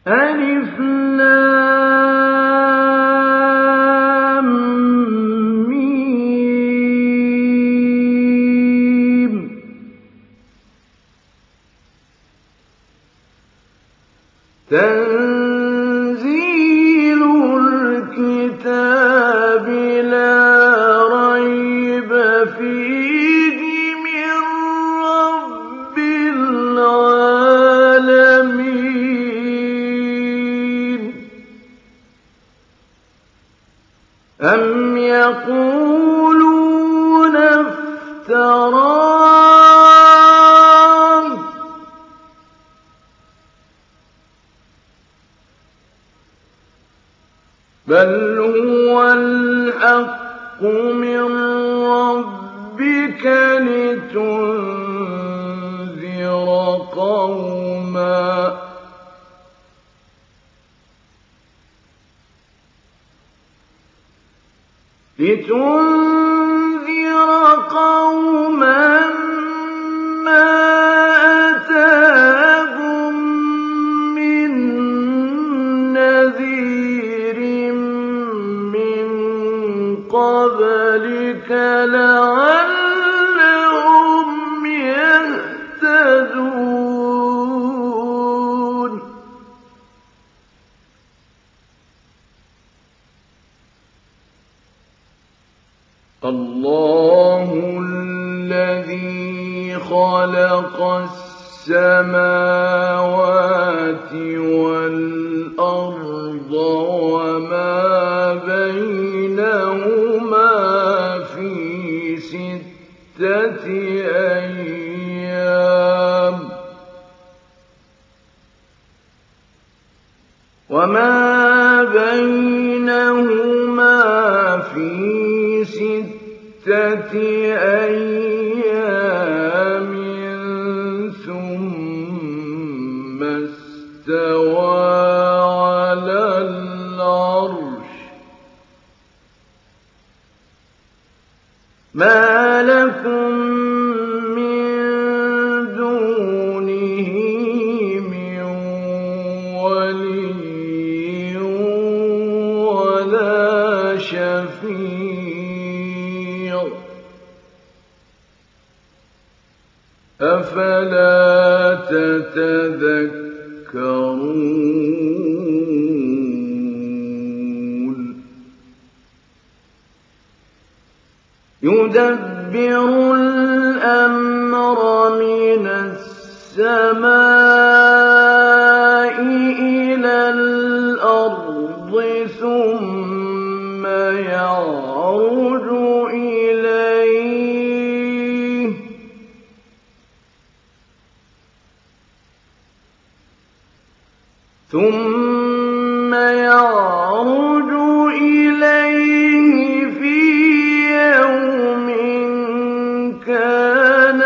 ألف لام ميم تنزيل الكتاب لا ريب فيه من رب العالمين أم يقولون افتراه بل هو الحق من ربك لتنذر قوما ما أتاهم من نذير من قبلك لعلهم يهتدون الله الذي خلق السماوات والأرض وما بينهما في 6 أيام ثم استوى على العرش ما لكم من دونه من ولي ولا شفيع أفلا تتذكرون يدبر الأمر من السماء إلى الأرض ثم يعرج إليه في يوم كان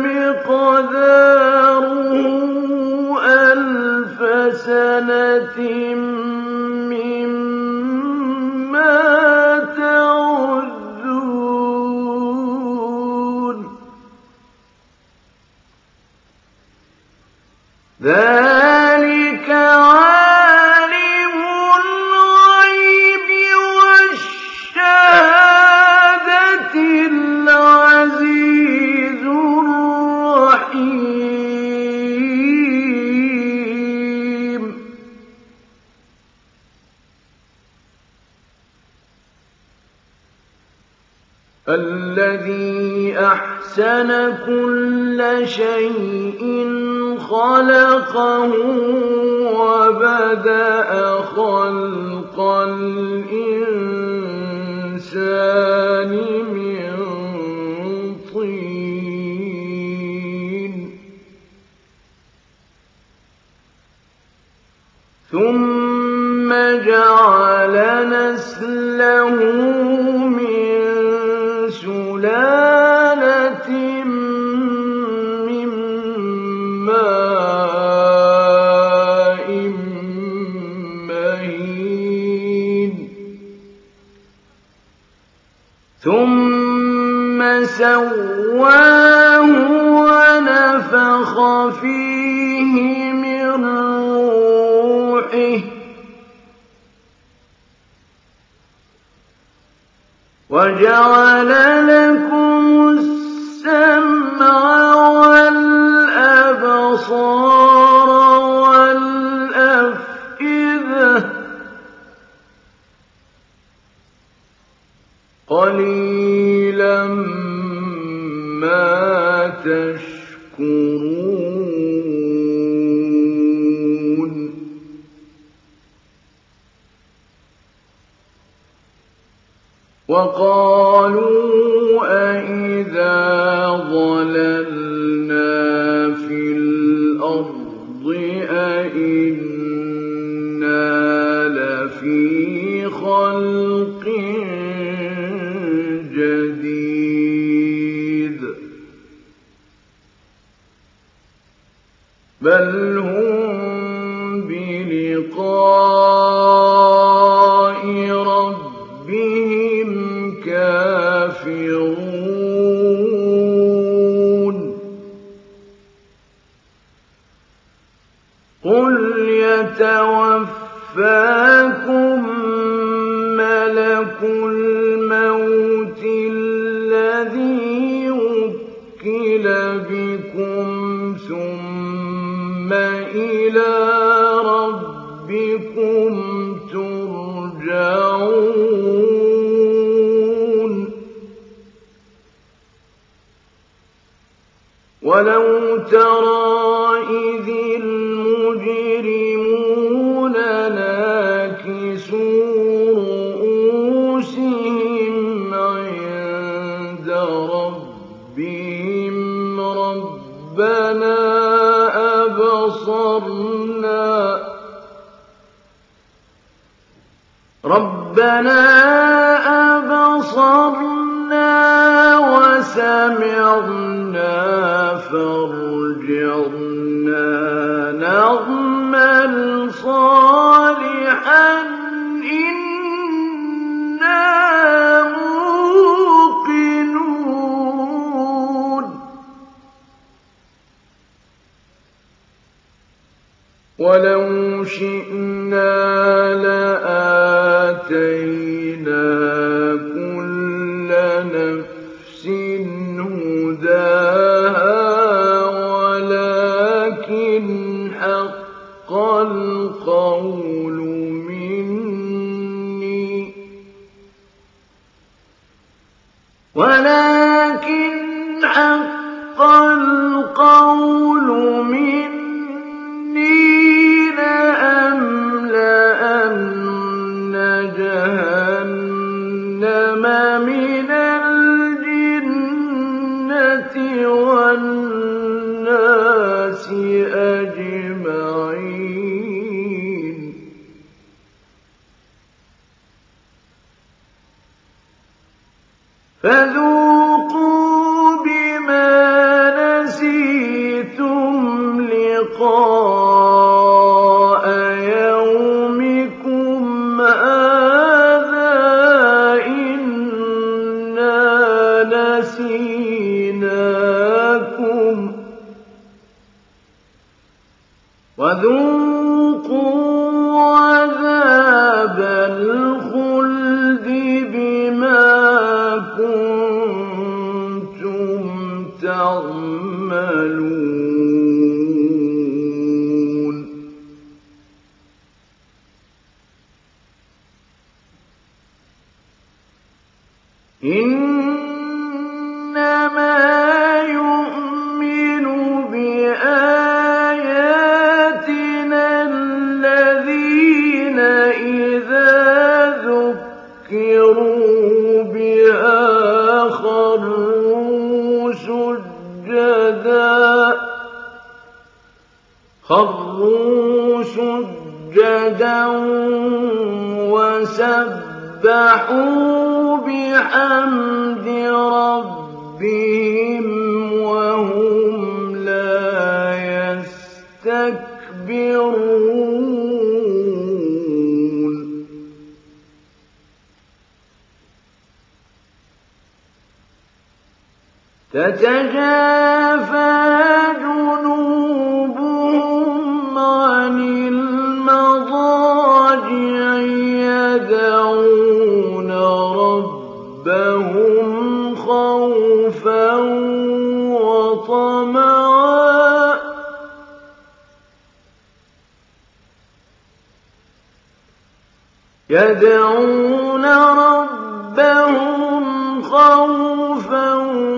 مقداره 1000 سنة مما تعدون ذلك عالم الغيب والشهادة العزيز الرحيم الذي أحسن كل شيء خلقه وبدأ خلق الإنسان من طين ثم جعل نسله من سلالة من ماء مهين ثم سواه ونفخ فيه من روحه وجعل لكم السمع والأبصار والأفئدة قليلا ما تشكرون وقالوا أئذا ضللنا في الأرض أئنا لفي خلق جديد بل هم بلقاء ربهم كافرون قل يتوفاكم ملك الموت الذي وكل بكم ثم إلى ربكم ترجعون ولو ترى إذ المجرمون ناكسوا رؤوسهم عند ربهم ربنا أبصرنا وسمعنا فارجعنا نعمل صالحا إنا موقنون ولو شئنا لآتينا كل نفس هداها ولكن حق القول مني لأملأن جهنم من الجنة والناس أجمعين فذوقوا بما نسيتم لقاء يومكم هذا إنا نسيناكم وذوقوا عذاب الخلد بما كنتم تعملون إنما يؤمن بآياتنا الذين إذا ذكروا بها خروا سجدا وسبحوا بحمد ربهم وهم لا يستكبرون تتجافى جنوبهم عن المضاجع يدعون ربهم يدعون ربهم خوفا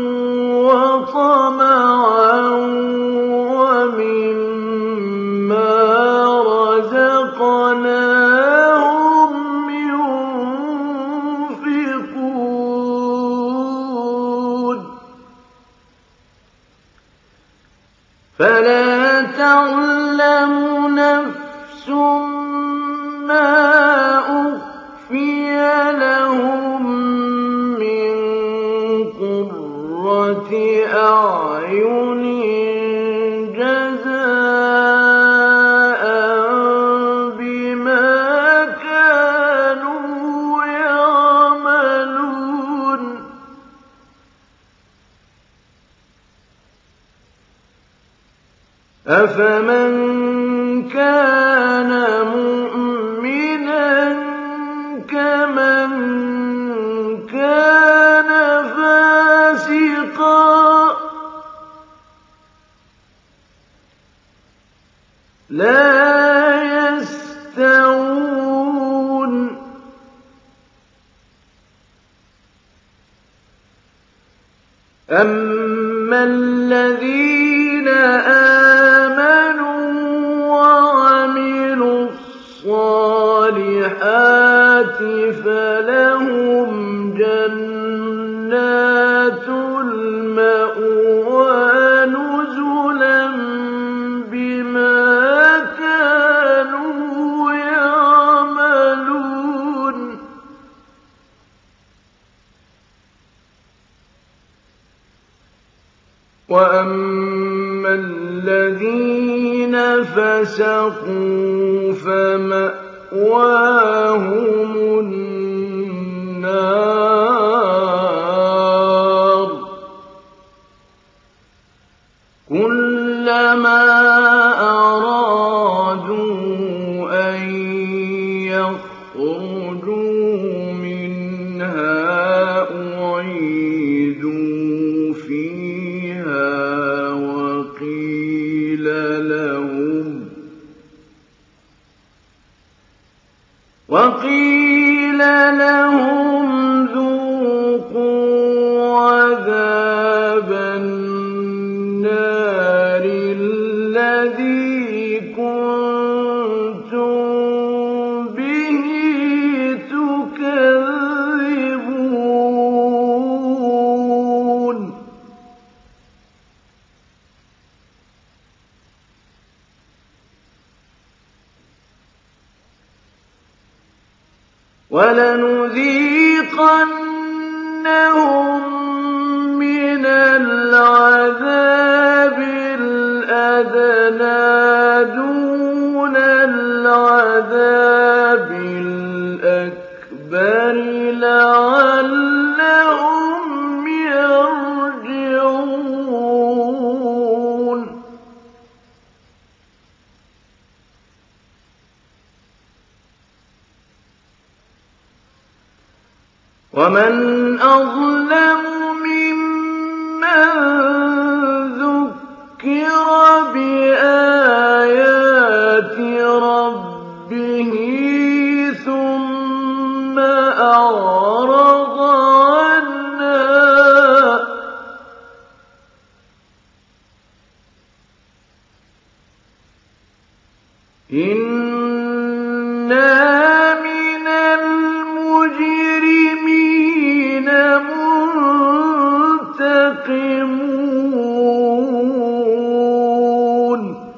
وطمعا ومما رزقناهم ينفقون فلا تعلم نفس ما أخفي لهم من قرة أعين جزاء بما كانوا يعملون أفمن كان مؤمنا كمن كان فاسقا لا يستوون أما الذين آمنوا وعملوا الصالحات فلهم جنات المأوى نزلا بما كانوا يعملون وأما الذين فسقوا فمأواهم النار كلما أرادوا أن يخرجوا منها أعيدوا فيها وقيل لهم ذوقوا عذاب النار الذي كنتم به تكذبون ولنذيقنهم من العذاب الأدنى دون العذاب الأكبر لعلهم يرجعون ومن أظلم ممن ذكر بآيات ربه ثم أعرض عنها إنا من المجرمين منتقمون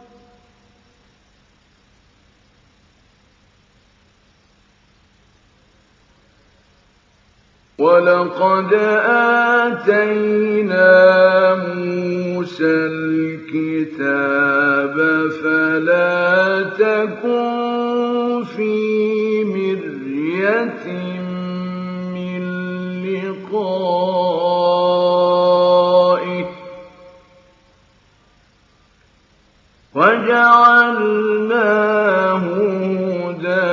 ولقد آتينا موسى الكتاب فلا تكن في مرية من لقائه وجعلناه هدى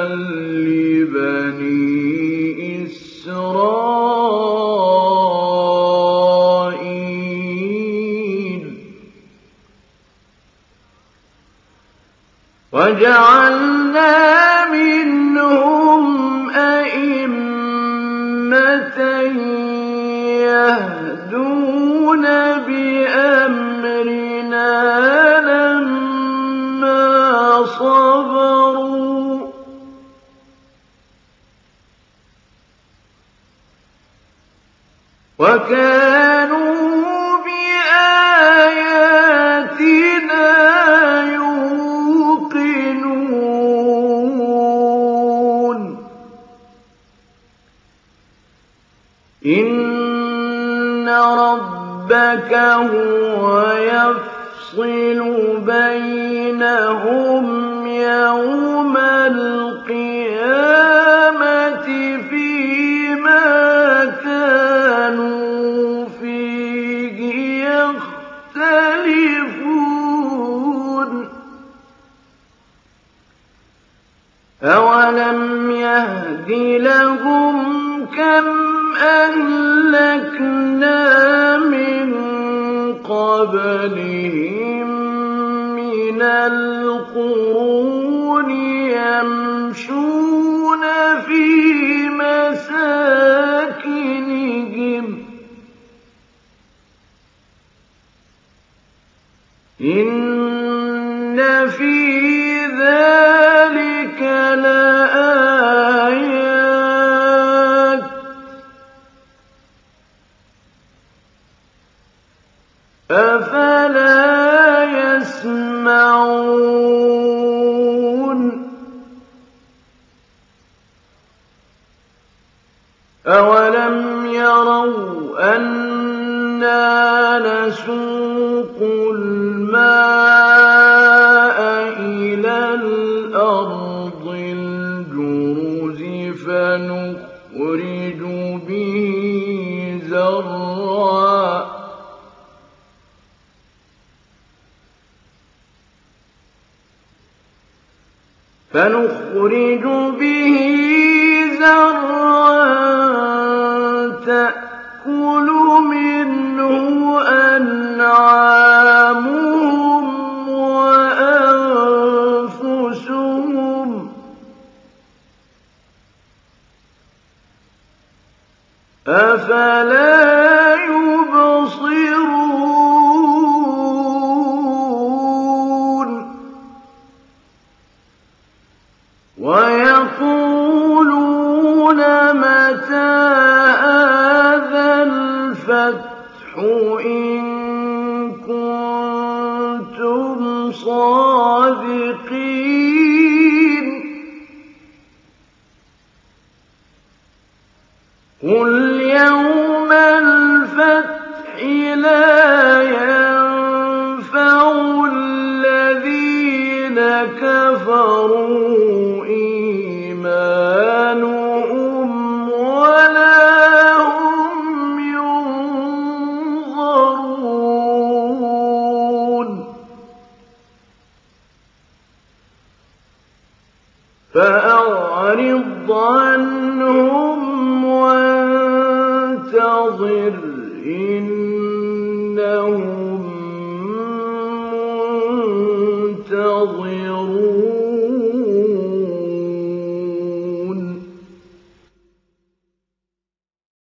لبني إسرائيل وجعلنا منهم بِأَمْرِنَا لَمَّا صَبَرُوا وَكَانُوا بِآيَاتِنَا يُوقِنُونَ إِنَّ رَبَّكَ هُوَ يَفْصِلُ بَيْنَهُمْ يَوْمَ الْقِيَامَةِ فِيمَا كَانُوا فِيهِ يَخْتَلِفُونَ أَوَلَمْ يَهْدِ لَهُمْ كَمْ أَهْلَكْنَا مِن قَبْلِهِم مِّنَ الْقُرُونِ يَمْشُونَ فِي مَسَاكِنِهِمْ إِنَّ فِي ذَلِكَ لَآيَاتٍ ۖ أَفَلَا يَسْمَعُونَ أَوَلَمْ يَرَوْا أَنَّا نَسُوقُ الْمَاءَ إِلَى الْأَرْضِ الْجُرُزِ فَنُخْرِجُ بِهِ زَرْعًا تَأْكُلُ مِنْهُ أَنْعَامُهُمْ وَأَنفُسُهُمْ ۖ أَفَلَا يُبْصِرُونَ وَيَقُولُونَ مَتَىٰ هَٰذَا الْفَتْحُ إِن كُنتُمْ صَادِقِينَ قُلْ يَوْمَ الْفَتْحِ لَا يَنفَعُ الَّذِينَ كَفَرُوا إِيمَانُهُمْ وَلَا هُمْ يُنظَرُونَ فَأَعْرِضْ عَنْهُمْ وَانتَظِرْ إِنَّهُم